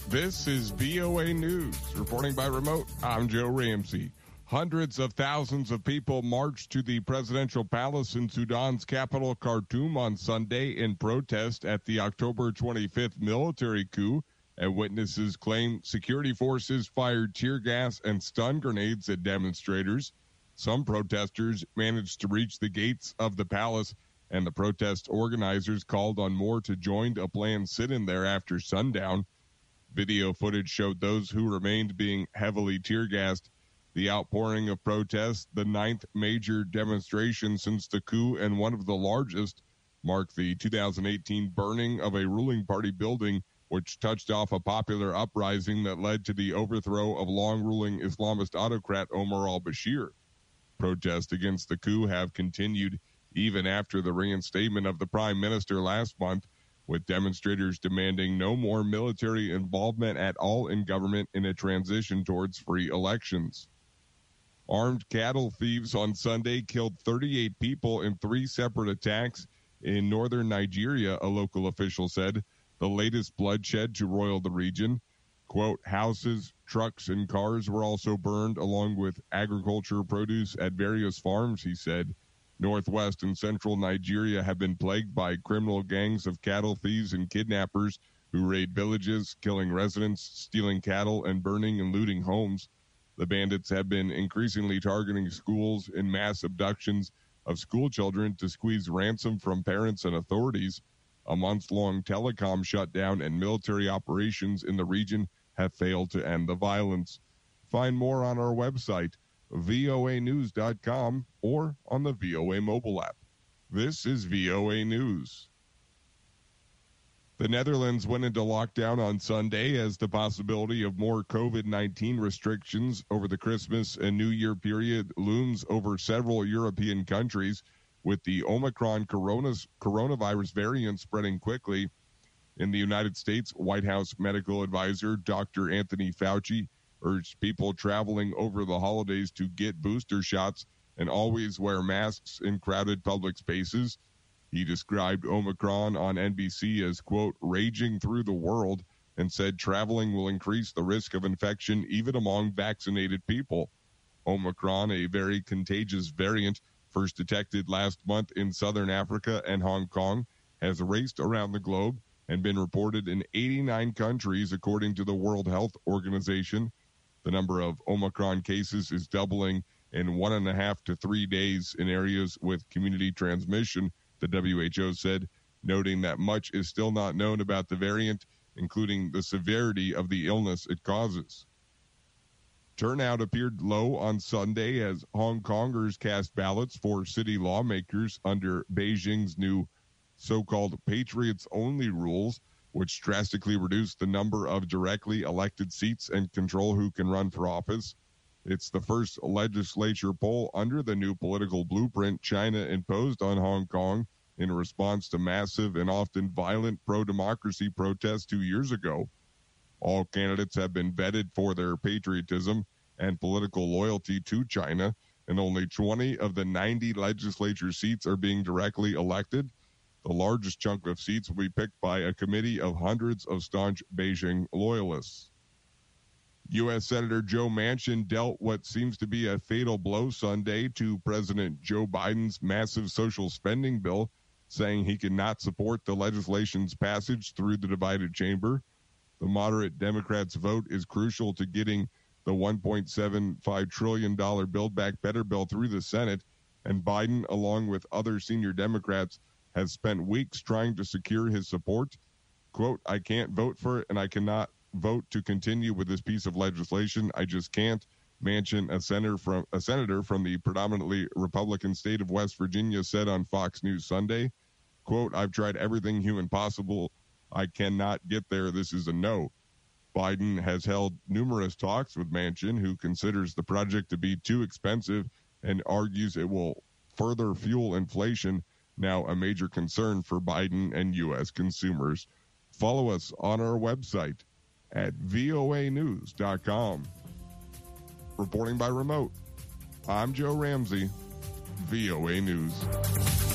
This is VOA News. Reporting by remote, I'm Joe Ramsey. Hundreds of thousands of people marched to the presidential palace in Sudan's capital, Khartoum, on Sunday in protest at the October 25th military coup, and witnesses claim security forces fired tear gas and stun grenades at demonstrators. Some protesters managed to reach the gates of the palace, and the protest organizers called on more to join a planned sit-in there after sundown. Video footage showed those who remained being heavily tear-gassed. The outpouring of protests, the ninth major demonstration since the coup and one of the largest, marked the 2018 burning of a ruling party building, which touched off a popular uprising that led to the overthrow of long-ruling Islamist autocrat Omar al-Bashir. Protests against the coup have continued even after the reinstatement of the prime minister last month, with demonstrators demanding no more military involvement at all in government in a transition towards free elections. Armed cattle thieves on Sunday killed 38 people in 3 separate attacks in northern Nigeria, a local official said, the latest bloodshed to roil the region. Quote, houses, trucks, and cars were also burned, along with agriculture produce at various farms, he said. Northwest and central Nigeria have been plagued by criminal gangs of cattle thieves and kidnappers who raid villages, killing residents, stealing cattle, and burning and looting homes. The bandits have been increasingly targeting schools in mass abductions of school children to squeeze ransom from parents and authorities. A month-long telecom shutdown and military operations in the region have failed to end the violence. Find more on our website, voanews.com, or on the VOA mobile app. This is VOA News. The Netherlands went into lockdown on Sunday as the possibility of more COVID-19 restrictions over the Christmas and New Year period looms over several European countries, with the Omicron coronavirus variant spreading quickly. In the United States, White House medical advisor Dr. Anthony Fauci urged people traveling over the holidays to get booster shots and always wear masks in crowded public spaces. He described Omicron on NBC as, quote, raging through the world, and said traveling will increase the risk of infection even among vaccinated people. Omicron, a very contagious variant first detected last month in southern Africa and Hong Kong, has raced around the globe and been reported in 89 countries, according to the World Health Organization. The number of Omicron cases is doubling in 1.5 to 3 days in areas with community transmission, the WHO said, noting that much is still not known about the variant, including the severity of the illness it causes. Turnout appeared low on Sunday as Hong Kongers cast ballots for city lawmakers under Beijing's new so-called Patriots-only rules, which drastically reduced the number of directly elected seats and control who can run for office. It's the first legislature poll under the new political blueprint China imposed on Hong Kong in response to massive and often violent pro-democracy protests 2 years ago. All candidates have been vetted for their patriotism and political loyalty to China, and only 20 of the 90 legislature seats are being directly elected. The largest chunk of seats will be picked by a committee of hundreds of staunch Beijing loyalists. U.S. Senator Joe Manchin dealt what seems to be a fatal blow Sunday to President Joe Biden's massive social spending bill, saying he cannot support the legislation's passage through the divided chamber. The moderate Democrats' vote is crucial to getting the $1.75 trillion Build Back Better bill through the Senate, and Biden, along with other senior Democrats, has spent weeks trying to secure his support. Quote, I can't vote for it, and I cannot vote to continue with this piece of legislation. I just can't. Manchin, a senator from the predominantly Republican state of West Virginia, said on Fox News Sunday, quote, I've tried everything human possible. I cannot get there. This is a no. Biden has held numerous talks with Manchin, who considers the project to be too expensive and argues it will further fuel inflation, now a major concern for Biden and U.S. consumers. Follow us on our website at voanews.com. Reporting by remote, I'm Joe Ramsey, VOA News.